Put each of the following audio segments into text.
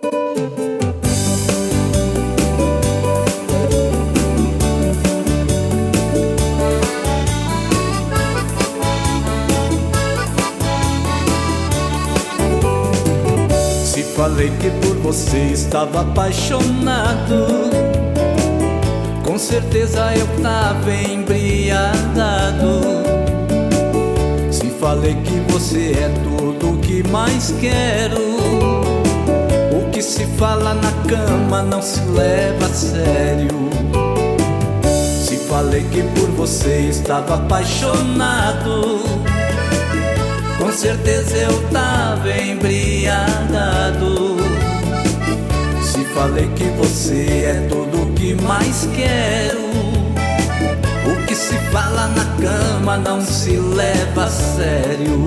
Se falei que por você estava apaixonado, com certeza eu tava embriagado. Se falei que você é tudo o que mais quero, o que se fala na cama não se leva a sério. Se falei que por você estava apaixonado, com certeza eu tava embriagado. Se falei que você é tudo o que mais quero, o que se fala na cama não se leva a sério.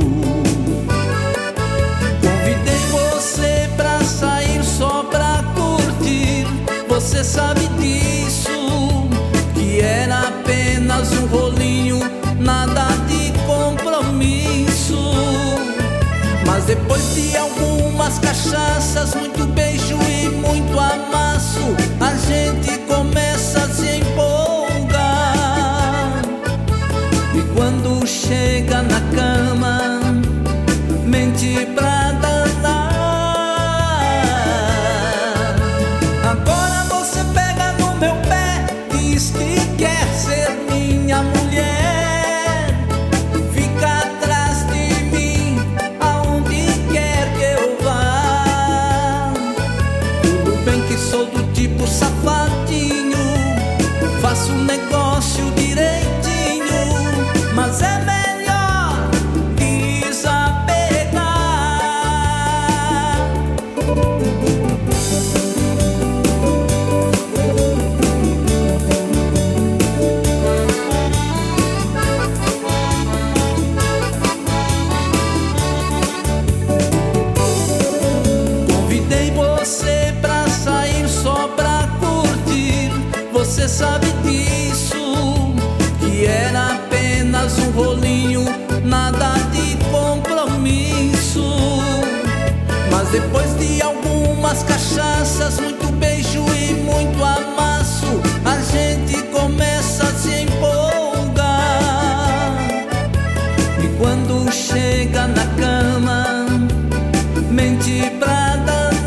Convidei você pra sair só pra curtir, você sabe disso, que era apenas um rolinho, nada de compromisso. Mas depois de algumas cachaças, muito beijo e muito amasso, a gente começa a se empolgar. E quando chega na cama, mente pra danar. Agora você pega no meu pé, diz que quer ser minha mulher, fica atrás de mim aonde quer que eu vá. Tudo bem que sou do tipo safadinho, faço um negócio direitinho, mas é melhor desapegar. Convidei você pra sair só pra curtir, você sabe disso, que era apenas um rolinho, nada de compromisso. Mas depois de algumas cachaças, muito beijo e muito amasso, a gente começa a se empolgar. E quando chega na cama, mente pra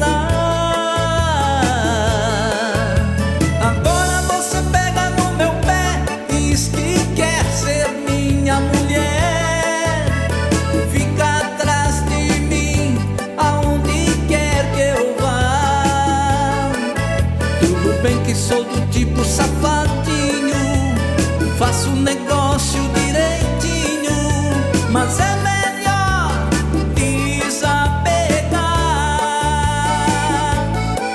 danar. Agora você pega no meu pé, diz que quer ser minha mulher, fica atrás de mim aonde quer que eu vá. Tudo bem que sou do tipo safadinho, faço um negócio direitinho, mas é melhor desapegar.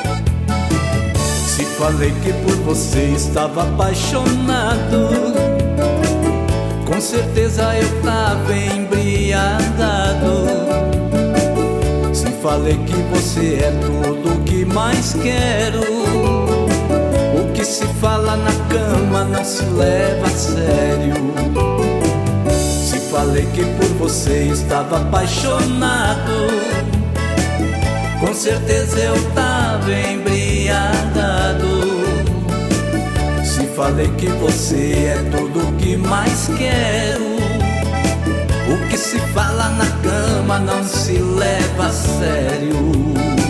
Se falei que por você estava apaixonado, com certeza eu tava embriagado. Se falei que você é tudo o que mais quero, o que se fala na cama não se leva a sério. Se falei que por você estava apaixonado, com certeza eu tava embriagado. Se falei que você é tudo o que mais quero, o que se fala na cama não se leva a sério.